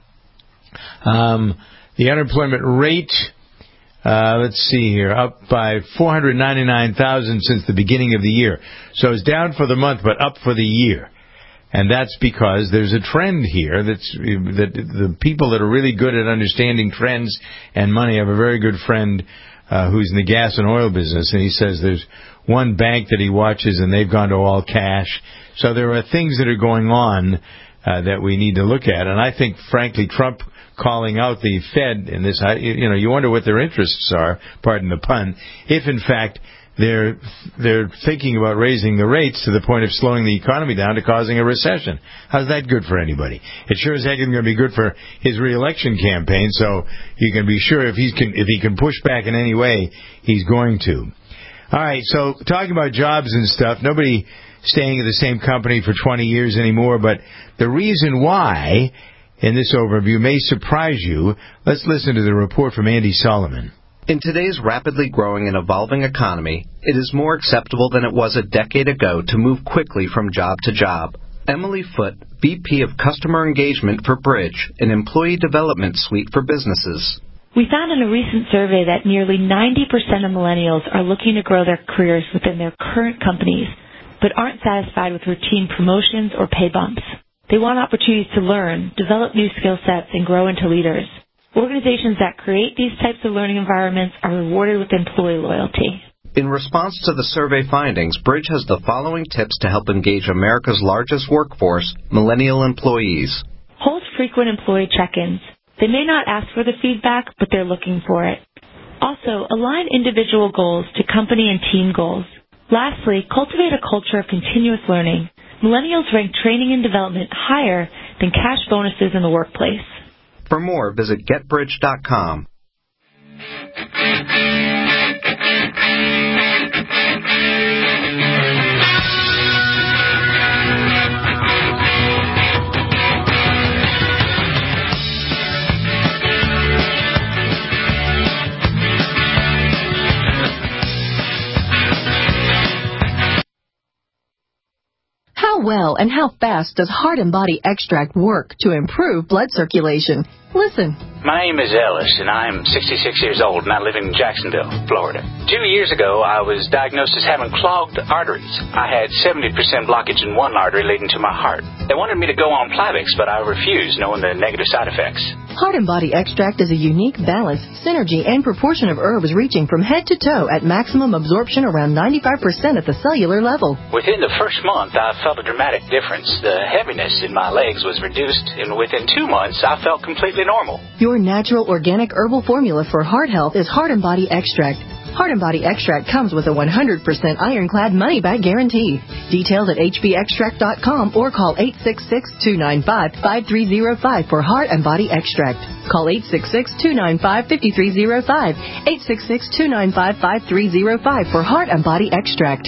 Um, the unemployment rate, uh, let's see here, up by four hundred ninety-nine thousand since the beginning of the year. So it's down for the month, but up for the year. And that's because there's a trend here that's, that the people that are really good at understanding trends and money. I have a very good friend uh, who's in the gas and oil business, and he says there's one bank that he watches, and they've gone to all cash. So there are things that are going on uh, that we need to look at. And I think, frankly, Trump calling out the Fed in this, you know, you wonder what their interests are, pardon the pun, if, in fact, They're they're thinking about raising the rates to the point of slowing the economy down to causing a recession. How's that good for anybody? It sure as heck isn't going to be good for his reelection campaign. So you can be sure if he can if he can push back in any way, he's going to. All right. So talking about jobs and stuff, nobody staying at the same company for twenty years anymore. But the reason why, in this overview, may surprise you. Let's listen to the report from Andy Solomon. In today's rapidly growing and evolving economy, it is more acceptable than it was a decade ago to move quickly from job to job. Emily Foote, V P of Customer Engagement for Bridge, an employee development suite for businesses. We found in a recent survey that nearly ninety percent of millennials are looking to grow their careers within their current companies, but aren't satisfied with routine promotions or pay bumps. They want opportunities to learn, develop new skill sets, and grow into leaders. Organizations that create these types of learning environments are rewarded with employee loyalty. In response to the survey findings, Bridge has the following tips to help engage America's largest workforce, millennial employees. Hold frequent employee check-ins. They may not ask for the feedback, but they're looking for it. Also, align individual goals to company and team goals. Lastly, cultivate a culture of continuous learning. Millennials rank training and development higher than cash bonuses in the workplace. For more, visit get bridge dot com. How well and how fast does Heart and Body Extract work to improve blood circulation? Listen. My name is Ellis, and I'm sixty-six years old, and I live in Jacksonville, Florida. Two years ago, I was diagnosed as having clogged arteries. I had seventy percent blockage in one artery leading to my heart. They wanted me to go on Plavix, but I refused, knowing the negative side effects. Heart and Body Extract is a unique balance, synergy, and proportion of herbs reaching from head to toe at maximum absorption around ninety-five percent at the cellular level. Within the first month, I felt a dramatic difference. The heaviness in my legs was reduced, and within two months, I felt completely normal. Your natural organic herbal formula for heart health is Heart and Body Extract. Heart and Body Extract comes with a one hundred percent ironclad money-back guarantee. Details at h b extract dot com or call eight six six, two nine five, five three zero five for Heart and Body Extract. Call eight six six, two nine five, five three zero five, eight six six, two nine five, five three zero five for Heart and Body Extract.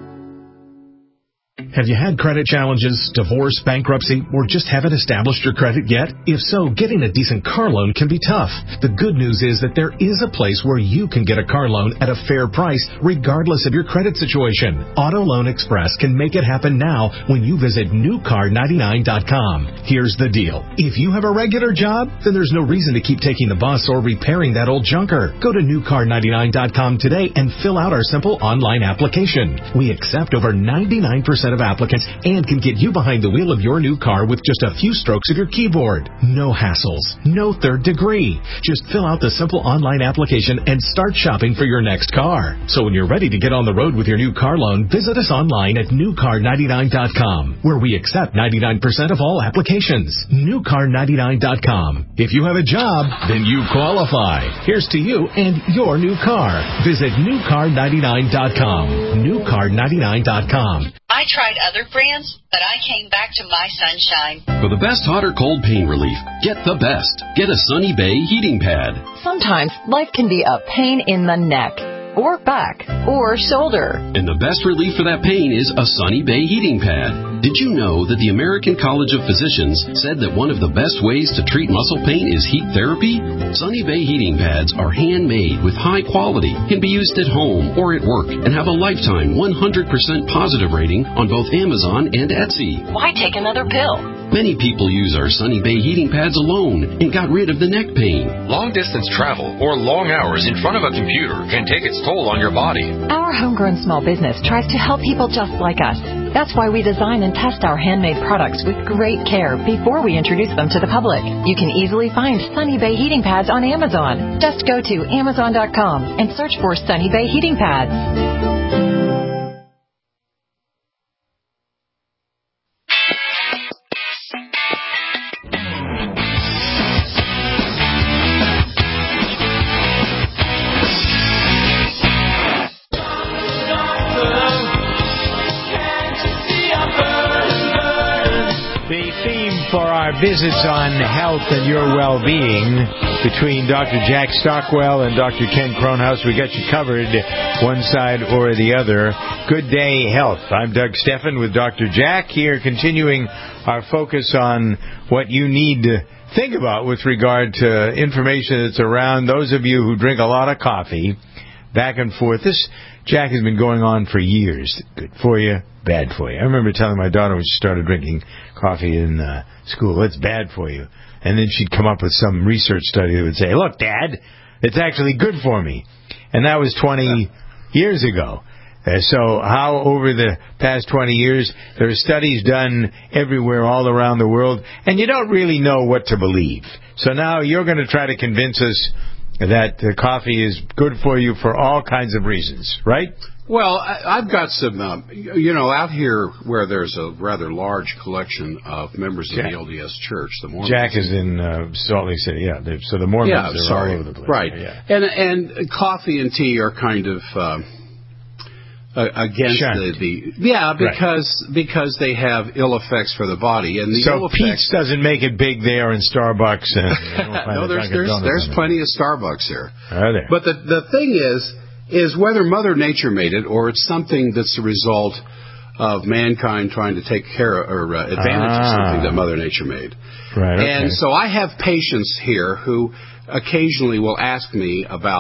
Have you had credit challenges, divorce, bankruptcy, or just haven't established your credit yet? If so, getting a decent car loan can be tough. The good news is that there is a place where you can get a car loan at a fair price, regardless of your credit situation. Auto Loan Express can make it happen now when you visit new car ninety-nine dot com. Here's the deal. If you have a regular job, then there's no reason to keep taking the bus or repairing that old junker. Go to new car ninety-nine dot com today and fill out our simple online application. We accept over ninety-nine percent of applicants and can get you behind the wheel of your new car with just a few strokes of your keyboard. No hassles, no third degree. Just fill out the simple online application and start shopping for your next car. So when you're ready to get on the road with your new car loan, visit us online at new car ninety-nine dot com, where we accept ninety-nine percent of all applications. new car ninety-nine dot com. If you have a job, then you qualify. Here's to you and your new car. Visit new car ninety-nine dot com. new car ninety-nine dot com. I tried other brands, but I came back to My Sunshine. For the best hot or cold pain relief, get the best. Get a Sunny Bay heating pad. Sometimes life can be a pain in the neck, or back, or shoulder. And the best relief for that pain is a Sunny Bay heating pad. Did you know that the American College of Physicians said that one of the best ways to treat muscle pain is heat therapy? Sunny Bay heating pads are handmade with high quality, can be used at home or at work, and have a lifetime one hundred percent positive rating on both Amazon and Etsy. Why take another pill? Many people use our Sunny Bay heating pads alone and got rid of the neck pain. Long-distance travel or long hours in front of a computer can take its toll on your body. Our homegrown small business tries to help people just like us. That's why we design and test our handmade products with great care before we introduce them to the public. You can easily find Sunny Bay heating pads on Amazon. Just go to amazon dot com and search for Sunny Bay heating pads. For our visits on health and your well-being between Doctor Jack Stockwell and Doctor Ken Kronhaus, we got you covered one side or the other. Good Day Health. I'm Doug Steffen with Doctor Jack here, continuing our focus on what you need to think about with regard to information that's around those of you who drink a lot of coffee, back and forth. This, Jack, has been going on for years. Good for you, bad for you. I remember telling my daughter when she started drinking coffee in uh, school, it's bad for you. And then she'd come up with some research study that would say, look, Dad, it's actually good for me. And that was twenty years ago. Uh, so how over the past twenty years, there are studies done everywhere all around the world, and you don't really know what to believe. So now you're going to try to convince us that uh, coffee is good for you for all kinds of reasons, right? Well, I, I've got some, uh, you know, out here where there's a rather large collection of members of Jack. the L D S Church. The Mormons. Jack is in uh, Salt Lake City, yeah. So the Mormons yeah, are sorry. all over the place. Right. Yeah. And, and coffee and tea are kind of uh, against the, the... Yeah, because right. because they have ill effects for the body. And the so ill Pete's effects, doesn't make it big there in Starbucks. And no, there's, there's, there's plenty of Starbucks there. Are there? But the, the thing is... is whether Mother Nature made it or it's something that's the result of mankind trying to take care of, or uh, advantage ah. of something that Mother Nature made. Right. Okay. And so I have patients here who occasionally will ask me about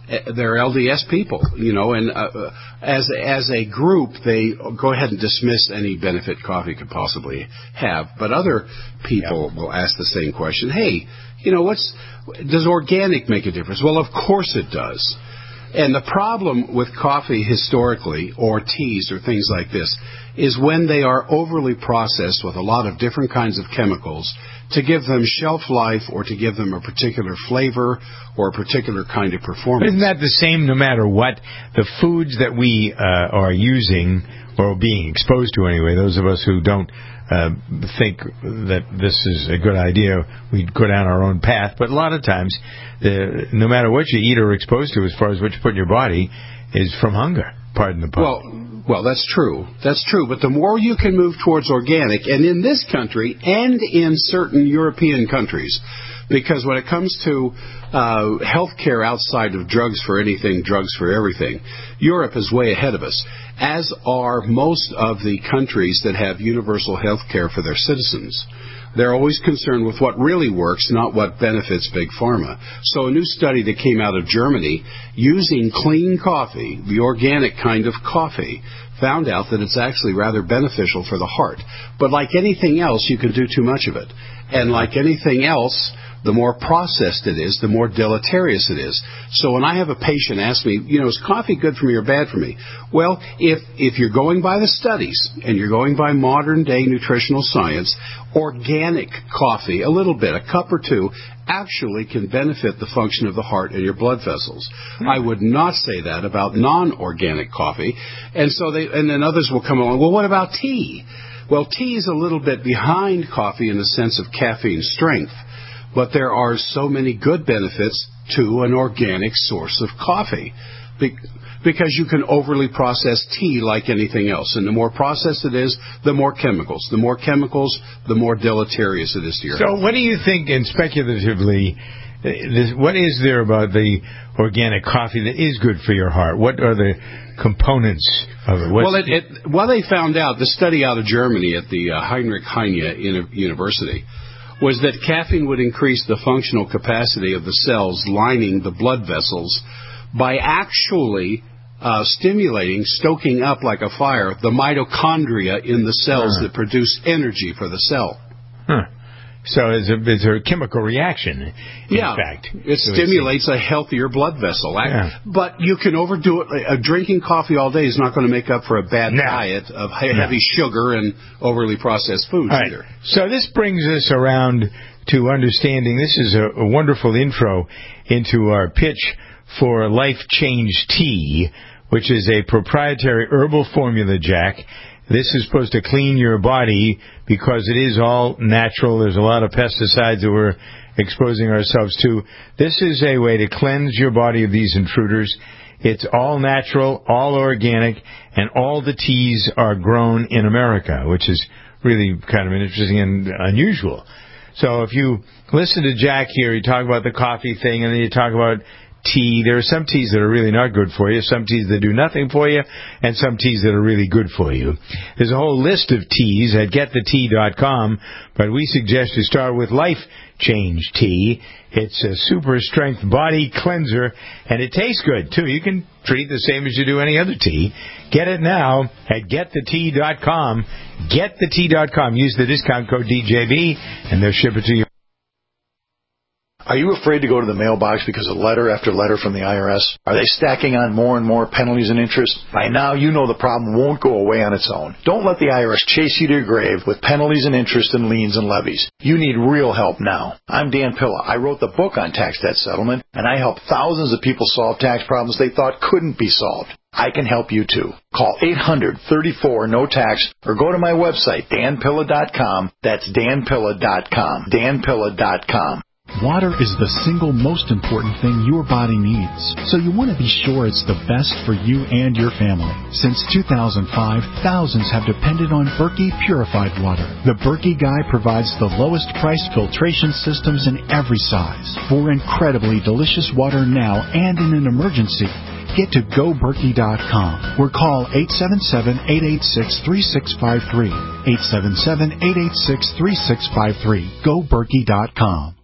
they're L D S people, you know, and uh, as as a group, they go ahead and dismiss any benefit coffee could possibly have. But other people yeah. will ask the same question. Hey, you know, what's does organic make a difference? Well, of course it does. And the problem with coffee historically, or teas or things like this, is when they are overly processed with a lot of different kinds of chemicals to give them shelf life or to give them a particular flavor or a particular kind of performance. Isn't that the same no matter what? The foods that we uh, are using or being exposed to anyway, those of us who don't uh, think that this is a good idea, we go down our own path. But a lot of times, the, no matter what you eat or are exposed to as far as what you put in your body is from hunger. Pardon the pun. Well, well, that's true. That's true. But the more you can move towards organic, and in this country and in certain European countries, because when it comes to uh, health care outside of drugs for anything, drugs for everything, Europe is way ahead of us, as are most of the countries that have universal health care for their citizens. They're always concerned with what really works, not what benefits Big Pharma. So a new study that came out of Germany using clean coffee, the organic kind of coffee, found out that it's actually rather beneficial for the heart. But like anything else, you can do too much of it. And like anything else, the more processed it is, the more deleterious it is. So when I have a patient ask me, you know, is coffee good for me or bad for me? Well, if if you're going by the studies and you're going by modern-day nutritional science, organic coffee, a little bit, a cup or two, actually can benefit the function of the heart and your blood vessels. Mm-hmm. I would not say that about non-organic coffee. And so they, and then others will come along, well, what about tea? Well, tea is a little bit behind coffee in the sense of caffeine strength. But there are so many good benefits to an organic source of coffee because you can overly process tea like anything else. And the more processed it is, the more chemicals. The more chemicals, the more deleterious it is to your so health. So what do you think, and speculatively, what is there about the organic coffee that is good for your heart? What are the components of it? What's well, it, it, what they found out, the study out of Germany at the uh, Heinrich Heine University, was that caffeine would increase the functional capacity of the cells lining the blood vessels by actually uh, stimulating, stoking up like a fire, the mitochondria in the cells uh-huh. that produce energy for the cell. Huh. So it's a, it's a chemical reaction, in yeah, fact. It so stimulates a healthier blood vessel. Yeah. But you can overdo it. Uh, drinking coffee all day is not going to make up for a bad no. diet of heavy no. sugar and overly processed foods right. either. So this brings us around to understanding, this is a, a wonderful intro into our pitch for Life Change Tea, which is a proprietary herbal formula, Jack. This is supposed to clean your body because it is all natural. There's a lot of pesticides that we're exposing ourselves to. This is a way to cleanse your body of these intruders. It's all natural, all organic, and all the teas are grown in America, which is really kind of interesting and unusual. So if you listen to Jack here, you talk about the coffee thing, and then you talk about tea. There are some teas that are really not good for you, some teas that do nothing for you, and some teas that are really good for you. There's a whole list of teas at get the tea dot com, but we suggest you start with Life Change Tea. It's a super strength body cleanser, and it tastes good, too. You can treat the same as you do any other tea. Get it now at get the tea dot com. get the tea dot com. Use the discount code D J B, and they'll ship it to you. Are you afraid to go to the mailbox because of letter after letter from the I R S? Are they stacking on more and more penalties and interest? By now, you know the problem won't go away on its own. Don't let the I R S chase you to your grave with penalties and interest and liens and levies. You need real help now. I'm Dan Pilla. I wrote the book on tax debt settlement, and I help thousands of people solve tax problems they thought couldn't be solved. I can help you, too. Call eight hundred, thirty-four, no tax or go to my website, dan pilla dot com. That's dan pilla dot com. dan pilla dot com. Water is the single most important thing your body needs, so you want to be sure it's the best for you and your family. Since two thousand five, thousands have depended on Berkey purified water. The Berkey Guy provides the lowest price filtration systems in every size for incredibly delicious water now and in an emergency. Get to go berkey dot com or call eight seven seven, eight eight six, three six five three. eight seven seven, eight eight six, three six five three. go berkey dot com.